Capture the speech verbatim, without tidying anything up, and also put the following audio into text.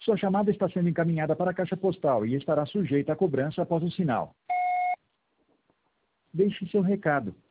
Sua chamada está sendo encaminhada para a caixa postal e estará sujeita a cobrança após o sinal. Deixe seu recado.